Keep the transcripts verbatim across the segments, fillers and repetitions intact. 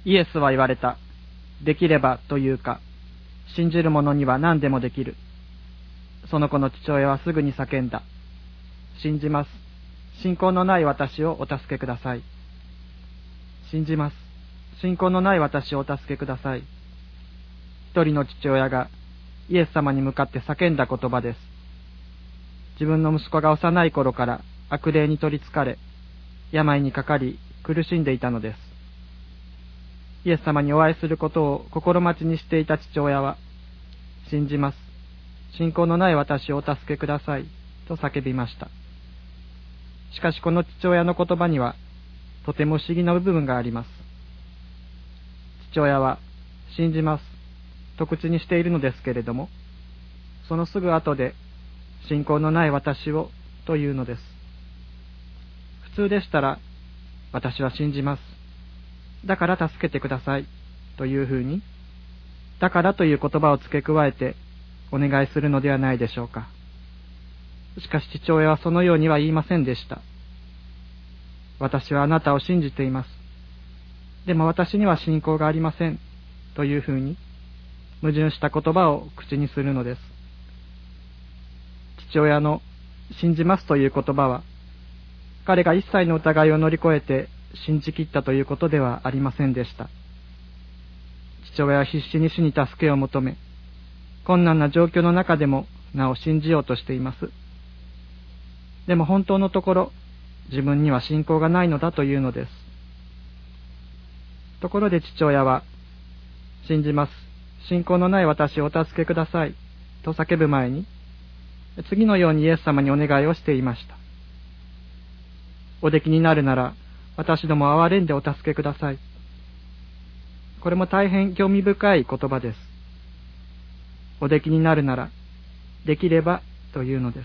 イエスは言われた。できればというか、信じる者には何でもできる。その子の父親はすぐに叫んだ。信じます。信仰のない私をお助けください。信じます。信仰のない私をお助けください。一人の父親がイエス様に向かって叫んだ言葉です。自分の息子が幼い頃から悪霊に取りつかれ、病にかかり苦しんでいたのです。イエス様にお会いすることを心待ちにしていた父親は、信じます。信仰のない私をお助けくださいと叫びました。しかしこの父親の言葉にはとても不思議な部分があります。父親は信じますと口にしているのですけれども、そのすぐ後で信仰のない私をというのです。普通でしたら、私は信じます。だから助けてくださいというふうに、だからという言葉を付け加えてお願いするのではないでしょうか。しかし父親はそのようには言いませんでした。私はあなたを信じています。でも私には信仰がありませんというふうに矛盾した言葉を口にするのです。父親の信じますという言葉は、彼が一切の疑いを乗り越えて信じきったということではありませんでした。父親は必死に主に助けを求め、困難な状況の中でもなお信じようとしています。でも本当のところ、自分には信仰がないのだというのです。ところで父親は、信じます。信仰のない私をお助けくださいと叫ぶ前に、次のようにイエス様にお願いをしていました。おできになるなら、私ども憐れんでお助けください。これも大変興味深い言葉です。おできになるなら、できればというのです。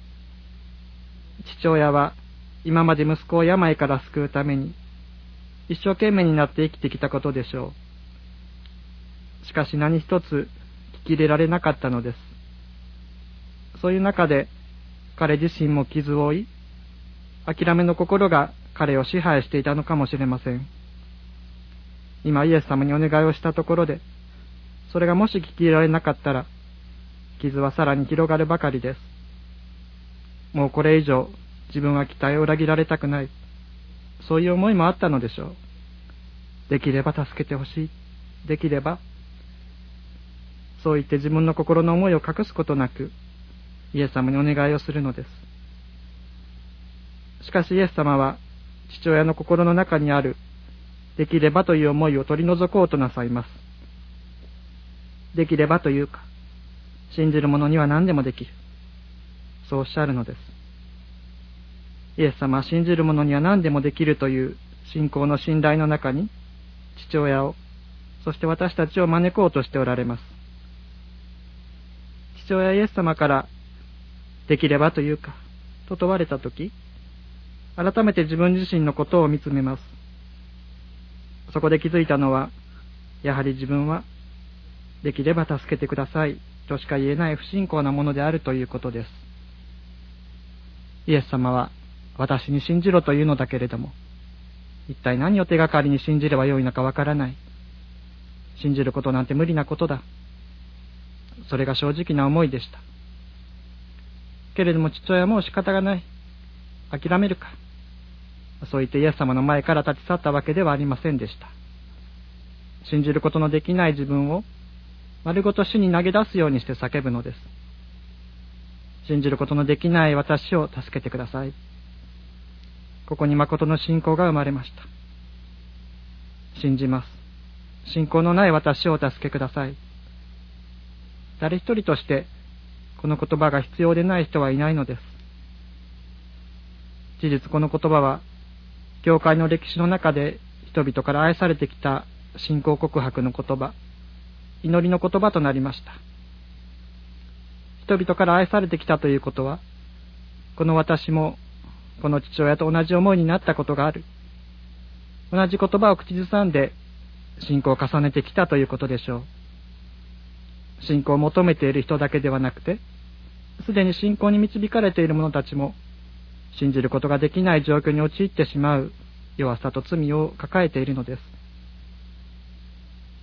父親は今まで息子を病から救うために一生懸命になって生きてきたことでしょう。しかし何一つ聞き入れられなかったのです。そういう中で彼自身も傷を負い、諦めの心が彼を支配していたのかもしれません。今イエス様にお願いをしたところで、それがもし聞き入れられなかったら、傷はさらに広がるばかりです。もうこれ以上自分は期待を裏切られたくない、そういう思いもあったのでしょう。できれば助けてほしい、できれば、そう言って自分の心の思いを隠すことなくイエス様にお願いをするのです。しかしイエス様は父親の心の中にあるできればという思いを取り除こうとなさいます。できればというか、信じる者には何でもできる、そうおっしゃるのです。イエス様は信じる者には何でもできるという信仰の信頼の中に父親を、そして私たちを招こうとしておられます。父親イエス様からできればというかと問われたとき、改めて自分自身のことを見つめます。そこで気づいたのは、やはり自分はできれば助けてくださいとしか言えない不信仰なものであるということです。イエス様は私に信じろというのだけれども、一体何を手がかりに信じればよいのかわからない。信じることなんて無理なことだ。それが正直な思いでした。けれども父親はもう仕方がない。諦めるか。そう言ってイエス様の前から立ち去ったわけではありませんでした。信じることのできない自分を丸ごと主に投げ出すようにして叫ぶのです。信じることのできない私を助けてください。ここに誠の信仰が生まれました。信じます。信仰のない私をお助けください。誰一人としてこの言葉が必要でない人はいないのです。事実この言葉は教会の歴史の中で人々から愛されてきた信仰告白の言葉、祈りの言葉となりました。人々から愛されてきたということは、この私もこの父親と同じ思いになったことがある、同じ言葉を口ずさんで信仰を重ねてきたということでしょう。信仰を求めている人だけではなくて、すでに信仰に導かれている者たちも信じることができない状況に陥ってしまう弱さと罪を抱えているのです。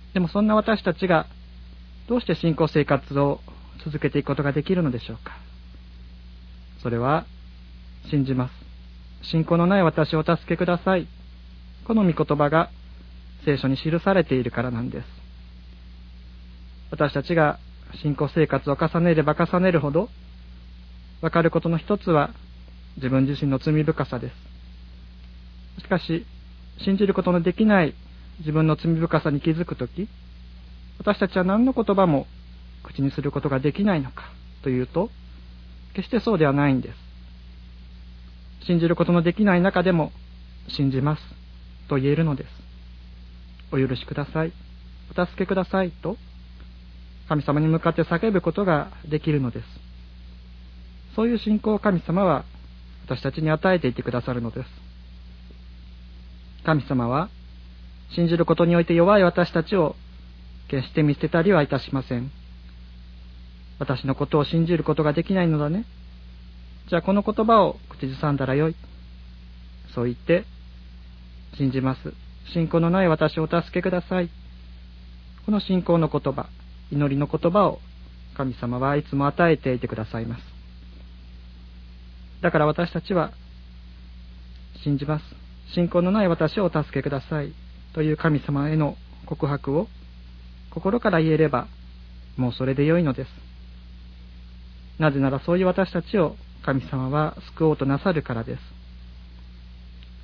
でもそんな私たちがどうして信仰生活を続けていくことができるのでしょうか。それは、信じます。信仰のない私をお助けください。この御言葉が聖書に記されているからなんです。私たちが信仰生活を重ねれば重ねるほど、わかることの一つは自分自身の罪深さです。しかし、信じることのできない自分の罪深さに気づくとき、私たちは何の言葉も口にすることができないのかというと、決してそうではないんです。信じることのできない中でも、信じますと言えるのです。お許しください、お助けくださいと、神様に向かって叫ぶことができるのです。そういう信仰を神様は私たちに与えていてくださるのです。神様は、信じることにおいて弱い私たちを決して見捨てたりはいたしません。私のことを信じることができないのだね。じゃあこの言葉を口ずさんだらよい。そう言って、信じます。信仰のない私をお助けください。この信仰の言葉、祈りの言葉を神様はいつも与えていてくださいます。だから私たちは、信じます。信仰のない私をお助けください。という神様への告白を心から言えれば、もうそれで良いのです。なぜならそういう私たちを神様は救おうとなさるからです。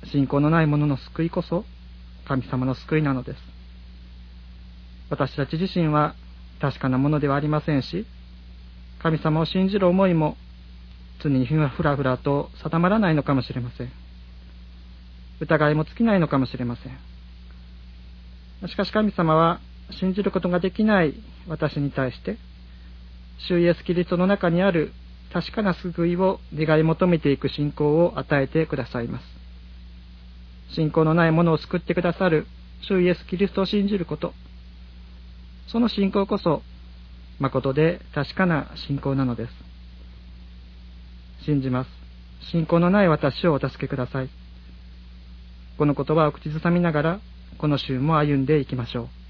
信仰のない者の救いこそ神様の救いなのです。私たち自身は確かなものではありませんし、神様を信じる思いも常にふらふらと定まらないのかもしれません。疑いも尽きないのかもしれません。しかし神様は信じることができない私に対して、主イエスキリストの中にある確かな救いを願い求めていく信仰を与えてくださいます。信仰のない者を救ってくださる主イエスキリストを信じること、その信仰こそ誠で確かな信仰なのです。信じます。信仰のない私をお助けください。この言葉を口ずさみながら、この週も歩んでいきましょう。